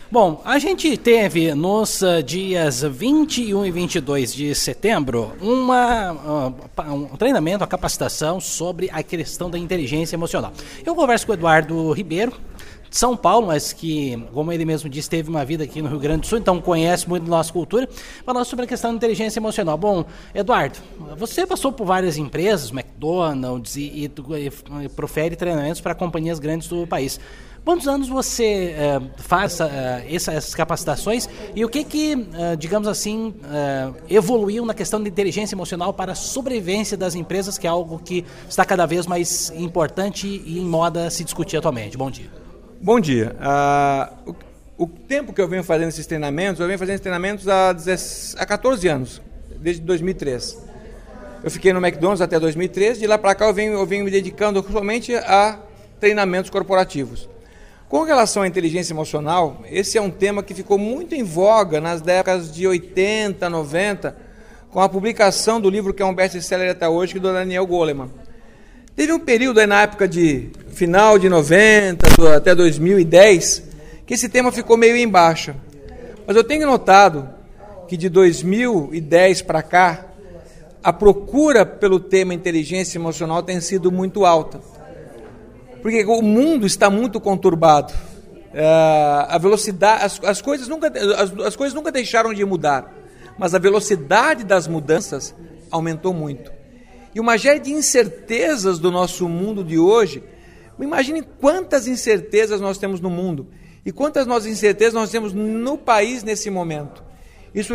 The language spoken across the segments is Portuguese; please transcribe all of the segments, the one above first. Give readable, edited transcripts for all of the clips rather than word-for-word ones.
Bom, a gente teve nos dias 21 e 22 de setembro um treinamento, uma capacitação sobre a questão da inteligência emocional. Eu converso com o Eduardo Ribeiro, de São Paulo, mas que, como ele mesmo disse, teve uma vida aqui no Rio Grande do Sul, então conhece muito da nossa cultura, falando sobre a questão da inteligência emocional. Bom, Eduardo, você passou por várias empresas, McDonald's, e profere treinamentos para companhias grandes do país. Quantos anos você faz essas capacitações e o que digamos assim, evoluiu na questão de inteligência emocional para a sobrevivência das empresas, que é algo que está cada vez mais importante e em moda se discutir atualmente? Bom dia. Bom dia. O tempo que eu venho fazendo esses treinamentos, há 14 anos, desde 2003. Eu fiquei no McDonald's até 2013, de lá para cá eu venho me dedicando somente a treinamentos corporativos. Com relação à inteligência emocional, esse é um tema que ficou muito em voga nas décadas de 80, 90, com a publicação do livro que é um best-seller até hoje, que é do Daniel Goleman. Teve um período aí na época de final de 90 até 2010, que esse tema ficou meio em baixa. Mas eu tenho notado que de 2010 para cá, a procura pelo tema inteligência emocional tem sido muito alta. Porque o mundo está muito conturbado. A velocidade, as coisas nunca deixaram de mudar, mas a velocidade das mudanças aumentou muito. E uma série de incertezas do nosso mundo de hoje, imagine quantas incertezas nós temos no mundo e quantas incertezas nós temos no país nesse momento. Isso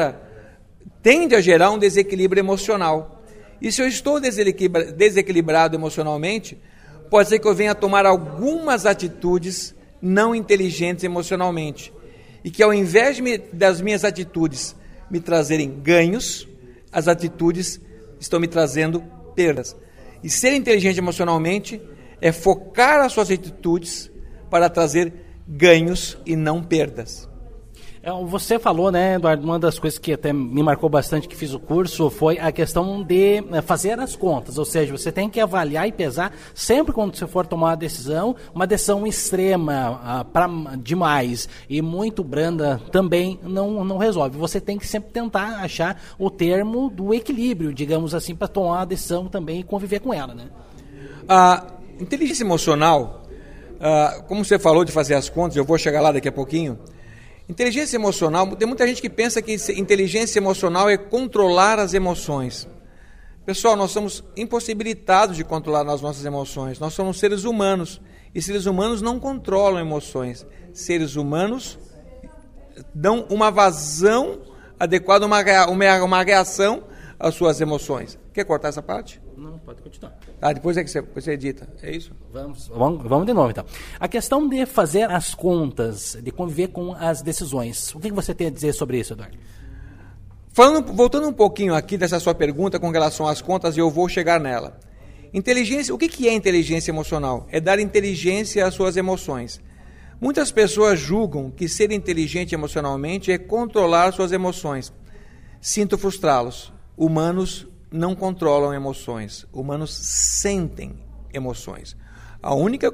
tende a gerar um desequilíbrio emocional. E se eu estou desequilibrado emocionalmente, pode ser que eu venha a tomar algumas atitudes não inteligentes emocionalmente. E que ao invés das minhas atitudes me trazerem ganhos, as atitudes estão me trazendo perdas. E ser inteligente emocionalmente é focar as suas atitudes para trazer ganhos e não perdas. Você falou, né, Eduardo, uma das coisas que até me marcou bastante que fiz o curso foi a questão de fazer as contas, ou seja, você tem que avaliar e pesar sempre quando você for tomar uma decisão extrema, demais e muito branda também não resolve. Você tem que sempre tentar achar o termo do equilíbrio, digamos assim, para tomar a decisão também e conviver com ela, né? A inteligência emocional, como você falou de fazer as contas, eu vou chegar lá daqui a pouquinho. Inteligência emocional, tem muita gente que pensa que inteligência emocional é controlar as emoções. Pessoal, nós somos impossibilitados de controlar as nossas emoções. Nós somos seres humanos e seres humanos não controlam emoções. Seres humanos dão uma vazão adequada, uma reação às suas emoções. Quer cortar essa parte? Não, pode continuar. Depois é que você edita, é isso? Vamos de novo, então. A questão de fazer as contas, de conviver com as decisões, o que você tem a dizer sobre isso, Eduardo? Voltando um pouquinho aqui dessa sua pergunta com relação às contas, e eu vou chegar nela. O que é inteligência emocional? É dar inteligência às suas emoções. Muitas pessoas julgam que ser inteligente emocionalmente é controlar suas emoções. Sinto frustrá-los. Humanos não controlam emoções, humanos sentem emoções. A única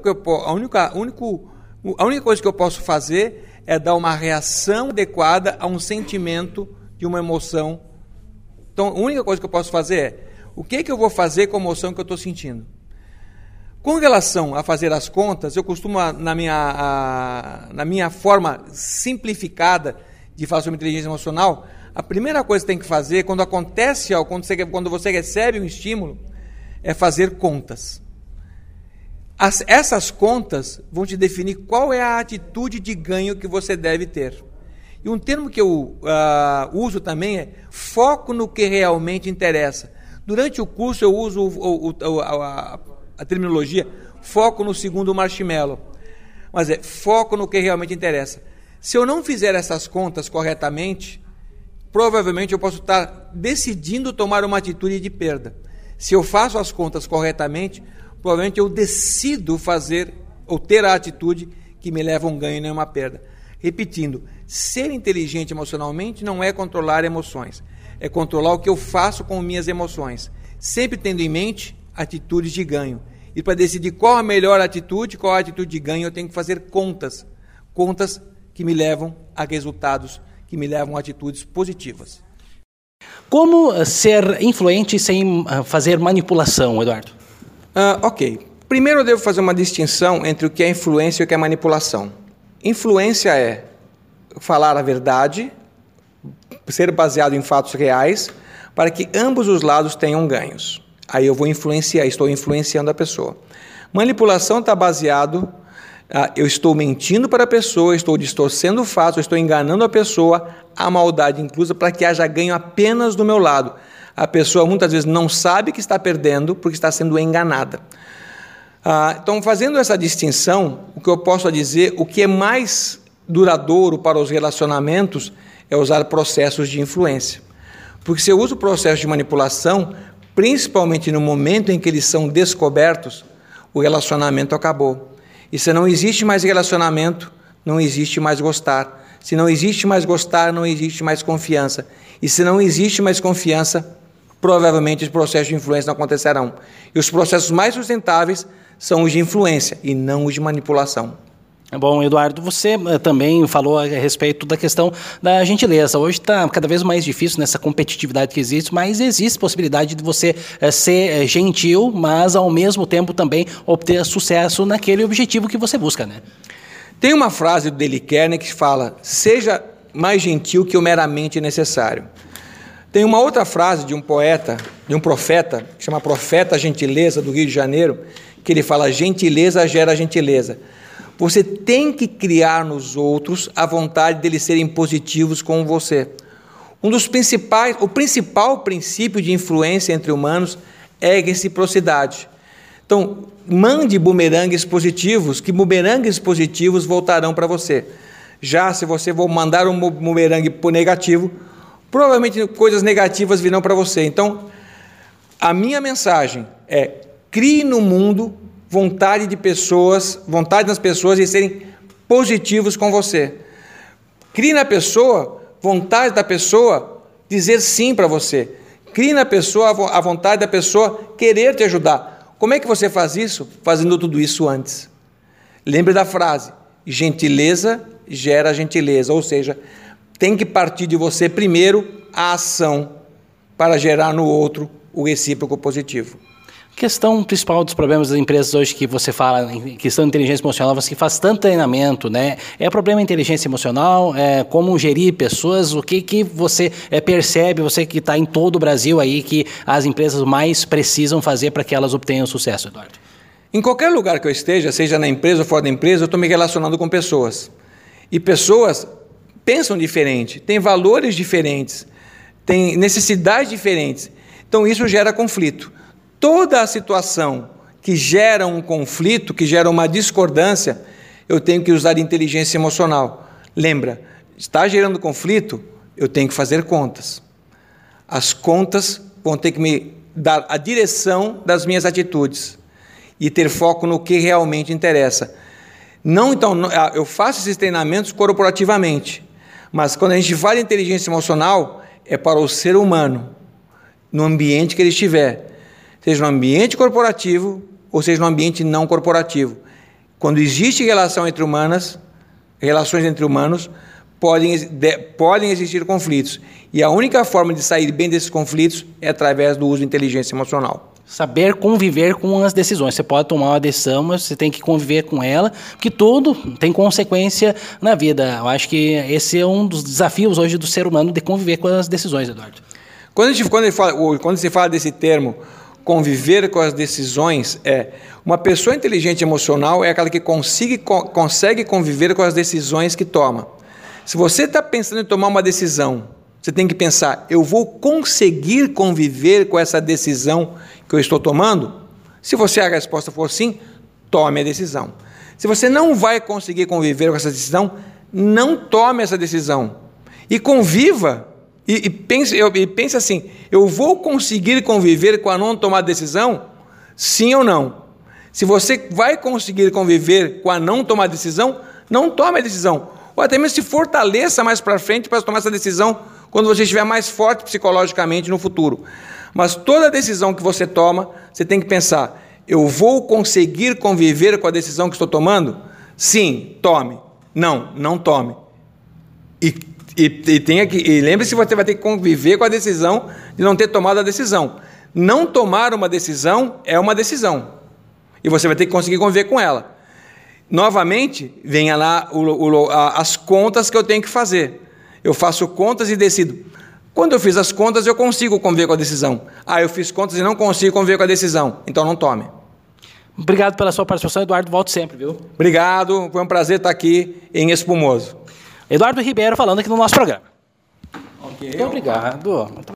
coisa que eu posso fazer é dar uma reação adequada a um sentimento de uma emoção. Então, a única coisa que eu posso fazer é, o que eu vou fazer com a emoção que eu estou sentindo? Com relação a fazer as contas, eu costumo, na minha forma simplificada de fazer uma inteligência emocional, a primeira coisa que tem que fazer, quando você recebe um estímulo, é fazer contas. Essas contas vão te definir qual é a atitude de ganho que você deve ter. E um termo que eu uso também é foco no que realmente interessa. Durante o curso eu uso a terminologia foco no segundo marshmallow. Mas é foco no que realmente interessa. Se eu não fizer essas contas corretamente, provavelmente eu posso estar decidindo tomar uma atitude de perda. Se eu faço as contas corretamente, provavelmente eu decido fazer ou ter a atitude que me leva a um ganho e não uma perda. Repetindo, ser inteligente emocionalmente não é controlar emoções, é controlar o que eu faço com minhas emoções, sempre tendo em mente atitudes de ganho. E para decidir qual a melhor atitude, qual a atitude de ganho, eu tenho que fazer contas que me levam a resultados, que me levam a atitudes positivas. Como ser influente sem fazer manipulação, Eduardo? Ok. Primeiro eu devo fazer uma distinção entre o que é influência e o que é manipulação. Influência é falar a verdade, ser baseado em fatos reais, para que ambos os lados tenham ganhos. Aí eu vou influenciar, estou influenciando a pessoa. Manipulação está baseado, eu estou mentindo para a pessoa, estou distorcendo fatos, estou enganando a pessoa, a maldade inclusa, para que haja ganho apenas do meu lado. A pessoa muitas vezes não sabe que está perdendo porque está sendo enganada. Então, fazendo essa distinção, o que eu posso dizer, o que é mais duradouro para os relacionamentos é usar processos de influência. Porque se eu uso processos de manipulação, principalmente no momento em que eles são descobertos, o relacionamento acabou. E se não existe mais relacionamento, não existe mais gostar. Se não existe mais gostar, não existe mais confiança. E se não existe mais confiança, provavelmente os processos de influência não acontecerão. E os processos mais sustentáveis são os de influência e não os de manipulação. Bom, Eduardo, você também falou a respeito da questão da gentileza. Hoje está cada vez mais difícil nessa competitividade que existe, mas existe possibilidade de você ser gentil, mas ao mesmo tempo também obter sucesso naquele objetivo que você busca, né? Tem uma frase do Dale Carnegie que fala: seja mais gentil que o meramente necessário. Tem uma outra frase de um poeta, de um profeta, que chama Profeta Gentileza, do Rio de Janeiro, que ele fala: gentileza gera gentileza. Você tem que criar nos outros a vontade deles serem positivos com você. O principal princípio de influência entre humanos é a reciprocidade. Então, mande bumerangues positivos, que bumerangues positivos voltarão para você. Já se você for mandar um bumerangue negativo, provavelmente coisas negativas virão para você. Então, a minha mensagem é: crie no mundo vontade nas pessoas de serem positivos com você. Crie na pessoa vontade da pessoa dizer sim para você. Crie na pessoa a vontade da pessoa querer te ajudar. Como é que você faz isso? Fazendo tudo isso antes. Lembre da frase: gentileza gera gentileza, ou seja, tem que partir de você primeiro a ação para gerar no outro o recíproco positivo. A questão principal dos problemas das empresas hoje que você fala, em questão de inteligência emocional, você faz tanto treinamento, né? É problema de inteligência emocional, como gerir pessoas, o que você percebe, você que está em todo o Brasil aí, que as empresas mais precisam fazer para que elas obtenham sucesso, Eduardo? Em qualquer lugar que eu esteja, seja na empresa ou fora da empresa, eu estou me relacionando com pessoas. E pessoas pensam diferente, têm valores diferentes, têm necessidades diferentes. Então isso gera conflito. Toda a situação que gera um conflito, que gera uma discordância, eu tenho que usar inteligência emocional. Lembra, está gerando conflito, eu tenho que fazer contas. As contas vão ter que me dar a direção das minhas atitudes e ter foco no que realmente interessa. Eu faço esses treinamentos corporativamente, mas quando a gente fala de inteligência emocional, é para o ser humano, no ambiente que ele estiver. Seja no ambiente corporativo ou seja no ambiente não corporativo. Quando existe relações entre humanos, podem existir conflitos. E a única forma de sair bem desses conflitos é através do uso de inteligência emocional. Saber conviver com as decisões. Você pode tomar uma decisão, mas você tem que conviver com ela, porque tudo tem consequência na vida. Eu acho que esse é um dos desafios hoje do ser humano, de conviver com as decisões, Eduardo. Quando se fala desse termo, conviver com as decisões, uma pessoa inteligente emocional é aquela que consegue conviver com as decisões que toma. Se você está pensando em tomar uma decisão, você tem que pensar: eu vou conseguir conviver com essa decisão que eu estou tomando? Se a resposta for sim, tome a decisão. Se você não vai conseguir conviver com essa decisão, não tome essa decisão. E conviva. E pense assim: eu vou conseguir conviver com a não tomar decisão? Sim ou não? Se você vai conseguir conviver com a não tomar decisão, não tome a decisão. Ou até mesmo se fortaleça mais para frente para tomar essa decisão quando você estiver mais forte psicologicamente no futuro. Mas toda decisão que você toma, você tem que pensar: eu vou conseguir conviver com a decisão que estou tomando? Sim, tome. Não, não tome. E lembre-se, você vai ter que conviver com a decisão de não ter tomado a decisão. Não tomar uma decisão é uma decisão. E você vai ter que conseguir conviver com ela. Novamente, venha lá as contas que eu tenho que fazer. Eu faço contas e decido. Quando eu fiz as contas, eu consigo conviver com a decisão. Eu fiz contas e não consigo conviver com a decisão. Então não tome. Obrigado pela sua participação, Eduardo. Volto sempre, viu? Obrigado. Foi um prazer estar aqui em Espumoso. Eduardo Ribeiro falando aqui no nosso programa. Ok. Muito obrigado.